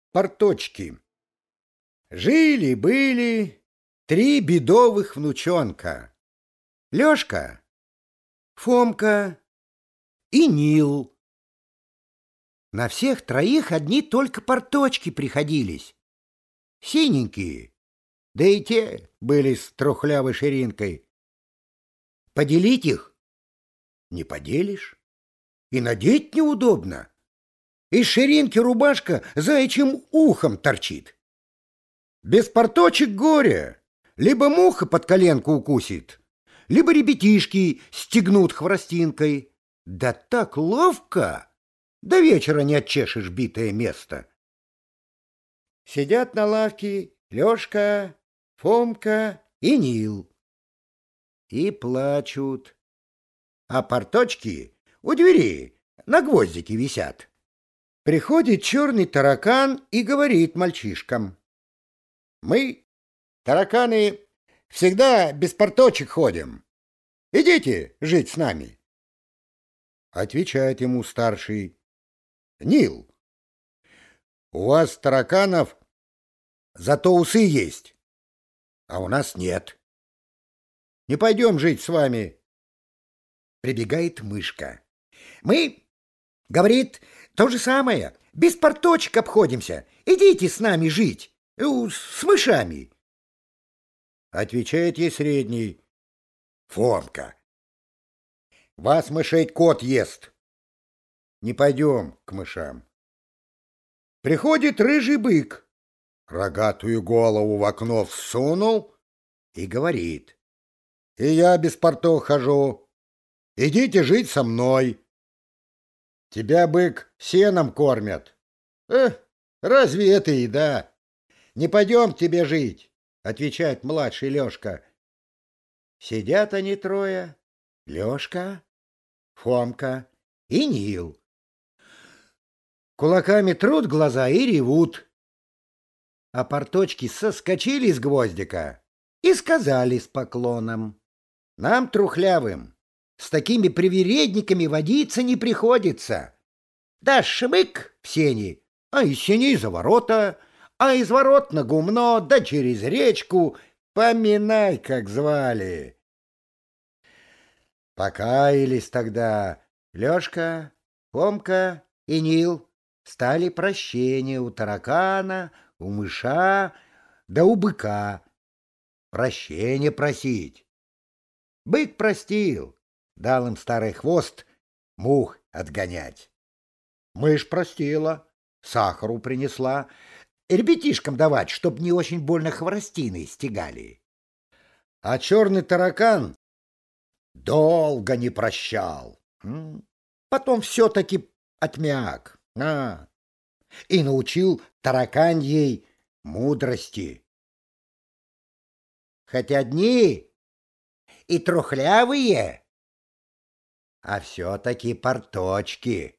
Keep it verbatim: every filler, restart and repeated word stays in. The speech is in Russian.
Порточки. Жили-были три бедовых внучонка: Лёшка, Фомка и Нил. На всех троих одни только порточки приходились, синенькие, да и те были с трухлявой ширинкой. Поделить их не поделишь, и надеть неудобно. Из ширинки рубашка заячьим ухом торчит. Без порточек горе: либо муха под коленку укусит, либо ребятишки стегнут хворостинкой. Да так ловко, до вечера не отчешешь битое место. Сидят на лавке Лёшка, Фомка и Нил и плачут, а порточки у двери на гвоздике висят. Приходит черный таракан и говорит мальчишкам: мы, тараканы, всегда без порточек ходим. Идите жить с нами. Отвечает ему старший: Нил, у вас, тараканов, зато усы есть, а у нас нет. Не пойдем жить с вами. Прибегает мышка: мы, говорит, то же самое, без порточек обходимся. Идите с нами жить, с мышами. Отвечает ей средний: Фомка, вас, мышей, кот ест. Не пойдем к мышам. Приходит рыжий бык, рогатую голову в окно всунул и говорит: и я без портов хожу, идите жить со мной. Тебя, бык, сеном кормят. Эх, разве это еда? Не пойдем к тебе жить, отвечает младший Лёшка. Сидят они трое: Лёшка, Фомка и Нил. Кулаками трут глаза и ревут. А порточки соскочили с гвоздика и сказали с поклоном: нам, трухлявым, с такими привередниками водиться не приходится. Да шмык в сени, а из сеней за ворота, а из ворот на гумно, да через речку, поминай, как звали. Покаялись тогда Лёшка, Фомка и Нил, стали прощения у таракана, у мыша, да у быка прощения просить. Бык простил, дал им старый хвост мух отгонять. Мышь простила, сахару принесла, ребятишкам давать, чтоб не очень больно хворостиной стегали. А черный таракан долго не прощал. Потом все-таки отмяк, а, и научил тараканьей мудрости. Хоть одни и трухлявые, а все-таки порточки.